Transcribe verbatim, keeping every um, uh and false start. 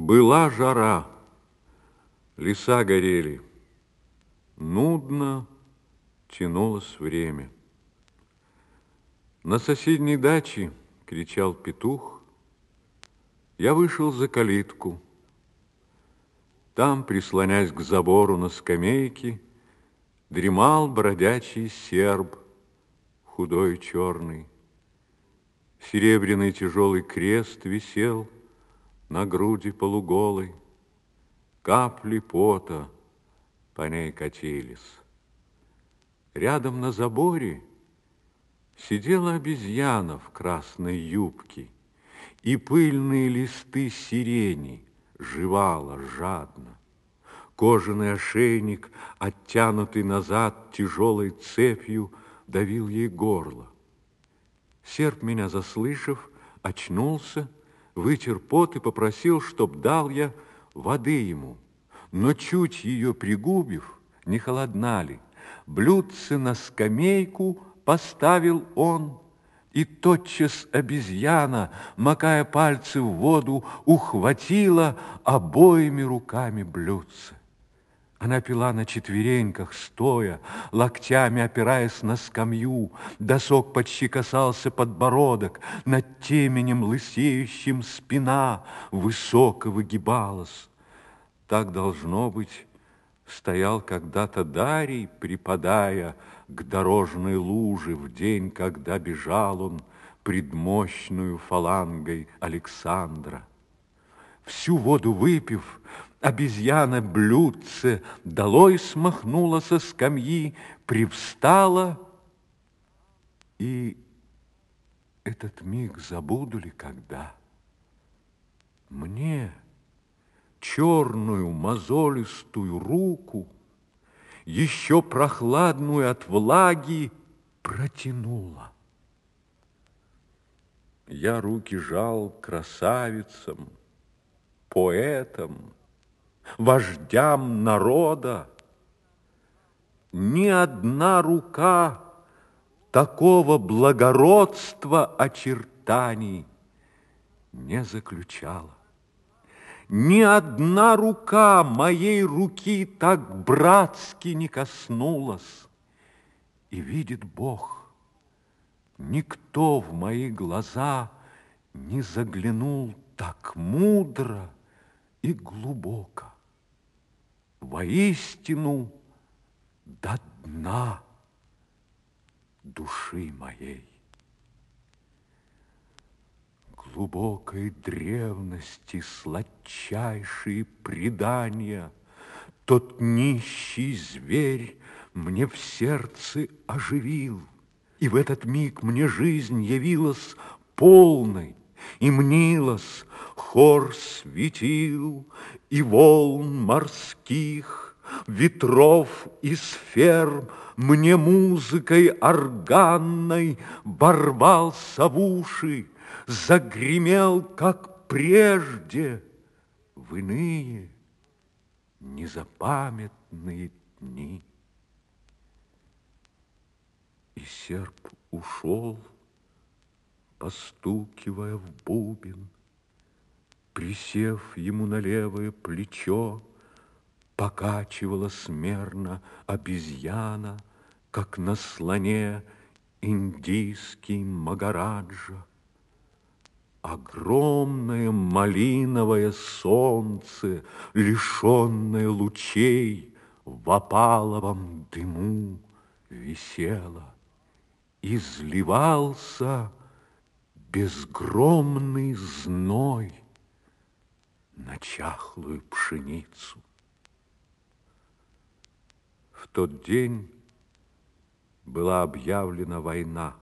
Была жара, леса горели, нудно тянулось время. На соседней даче кричал петух. Я вышел за калитку. Там, прислонясь к забору на скамейке, дремал бродячий серб, худой и черный. Серебряный тяжелый крест висел на груди полуголой. Капли пота по ней катились. Рядом на заборе сидела обезьяна в красной юбке, и пыльные листы сирени жевала жадно. Кожаный ошейник, оттянутый назад тяжелой цепью, давил ей горло. Серб, меня заслышав, очнулся, вытер пот и попросил, чтоб дал я воды ему. Но чуть ее пригубив, не холодна ли, блюдце на скамейку поставил он, и тотчас обезьяна, макая пальцы в воду, ухватила обоими руками блюдце. Она пила на четвереньках, стоя, локтями опираясь на скамью. Досок почти касался подбородок, над теменем лысеющим спина высоко выгибалась. Так, должно быть, стоял когда-то Дарий, припадая к дорожной луже в день, когда бежал он пред мощную фалангой Александра. Всю воду выпив, обезьяна блюдце долой смахнула со скамьи, привстала, и этот миг забуду ли когда? Мне черную мозолистую руку, еще прохладную от влаги, протянула. Я руки жал красавицам, поэтам, вождям народа. Ни одна рука такого благородства очертаний не заключала. Ни одна рука моей руки так братски не коснулась. И видит Бог, никто в мои глаза не заглянул так мудро и глубоко. Воистину, до дна души моей. Глубокой древности сладчайшие предания тот нищий зверь мне в сердце оживил, и в этот миг мне жизнь явилась полной, и мнилась хор светил и волн морских, ветров и сфер, мне музыкой органной ворвался в уши, загремел, как прежде, в иные незапамятные дни. И серб ушел, постукивая в бубен, присев ему на левое плечо, покачивалась мерно обезьяна, как на слоне индийский магараджа. Огромное малиновое солнце, лишенное лучей, в опаловом дыму висело. Изливался безгромный зной на чахлую пшеницу. В тот день была объявлена война.